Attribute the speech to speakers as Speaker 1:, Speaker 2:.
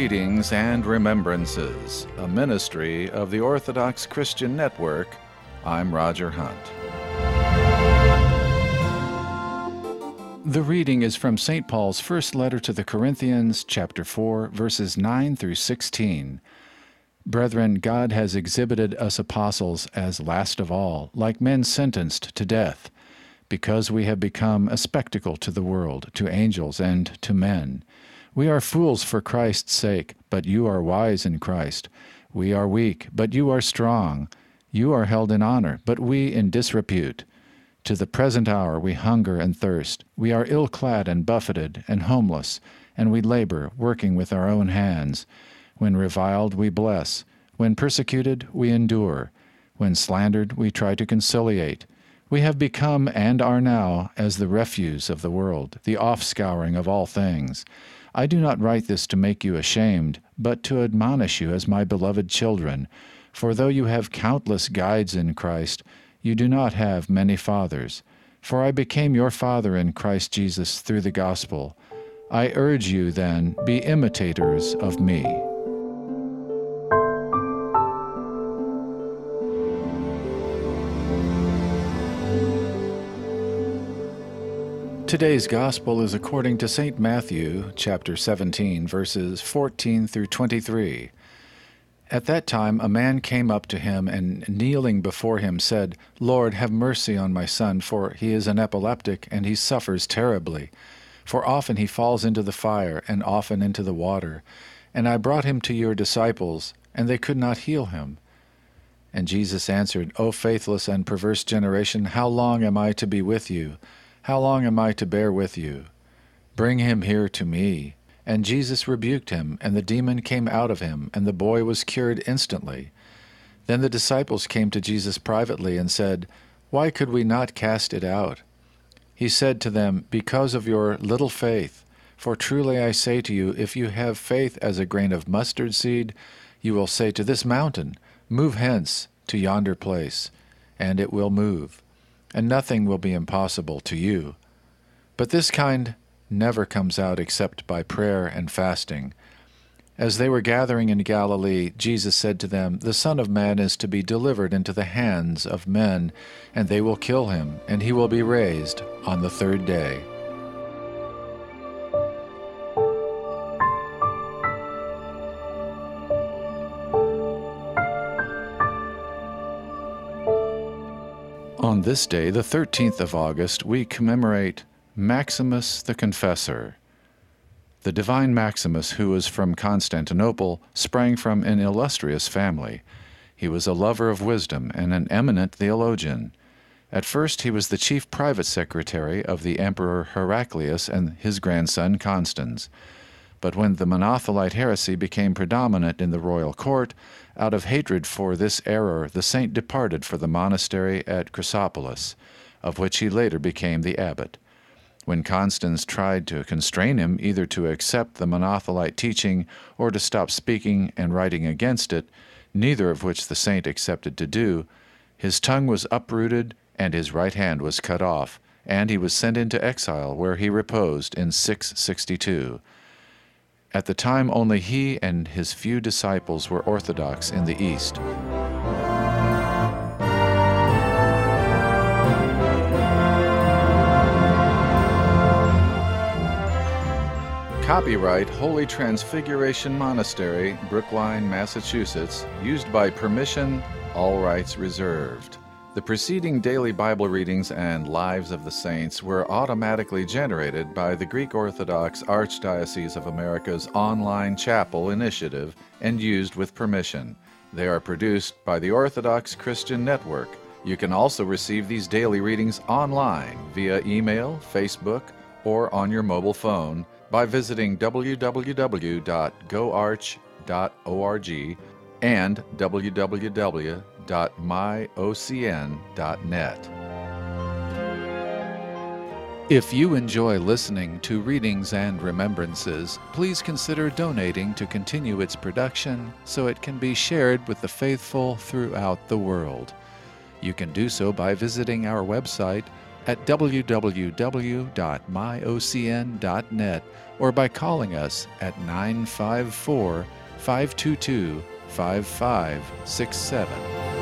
Speaker 1: Readings and Remembrances, a ministry of the Orthodox Christian Network. I'm Roger Hunt. The reading is from St. Paul's first letter to the Corinthians, chapter 4, verses 9 through 16. Brethren, God has exhibited us apostles as last of all, like men sentenced to death, because we have become a spectacle to the world, to angels, and to men. We are fools for Christ's sake, but you are wise in Christ. We are weak, but you are strong. You are held in honor, but we in disrepute. To the present hour we hunger and thirst. We are ill-clad and buffeted and homeless, and we labor, working with our own hands. When reviled, we bless. When persecuted, we endure. When slandered, we try to conciliate. We have become and are now as the refuse of the world, the offscouring of all things. I do not write this to make you ashamed, but to admonish you as my beloved children. For though you have countless guides in Christ, you do not have many fathers. For I became your father in Christ Jesus through the gospel. I urge you, then, be imitators of me. Today's Gospel is according to St. Matthew, chapter 17, verses 14 through 23. At that time a man came up to him and, kneeling before him, said, Lord, have mercy on my son, for he is an epileptic, and he suffers terribly. For often he falls into the fire, and often into the water. And I brought him to your disciples, and they could not heal him. And Jesus answered, O faithless and perverse generation, how long am I to be with you? How long am I to bear with you? Bring him here to me. And Jesus rebuked him, and the demon came out of him, and the boy was cured instantly. Then the disciples came to Jesus privately and said, Why could we not cast it out? He said to them, Because of your little faith. For truly I say to you, if you have faith as a grain of mustard seed, you will say to this mountain, Move hence to yonder place, and it will move. And nothing will be impossible to you. But this kind never comes out except by prayer and fasting. As they were gathering in Galilee, Jesus said to them, The Son of Man is to be delivered into the hands of men, and they will kill him, and he will be raised on the third day. On this day, the 13th of August, we commemorate Maximus the Confessor. The divine Maximus, who was from Constantinople, sprang from an illustrious family. He was a lover of wisdom and an eminent theologian. At first he was the chief private secretary of the Emperor Heraclius and his grandson Constans. But when the Monothelite heresy became predominant in the royal court, out of hatred for this error, the saint departed for the monastery at Chrysopolis, of which he later became the abbot. When Constans tried to constrain him either to accept the Monothelite teaching or to stop speaking and writing against it, neither of which the saint accepted to do, his tongue was uprooted and his right hand was cut off, and he was sent into exile, where he reposed in 662. At the time, only he and his few disciples were Orthodox in the East. Copyright Holy Transfiguration Monastery, Brookline, Massachusetts, used by permission, all rights reserved. The preceding daily Bible readings and Lives of the Saints were automatically generated by the Greek Orthodox Archdiocese of America's online chapel initiative and used with permission. They are produced by the Orthodox Christian Network. You can also receive these daily readings online via email, Facebook, or on your mobile phone by visiting www.goarch.org and www.myocn.net. If you enjoy listening to Readings and Remembrances, please consider donating to continue its production so it can be shared with the faithful throughout the world. You can do so by visiting our website, at www.myocn.net or by calling us at 954 522 5567.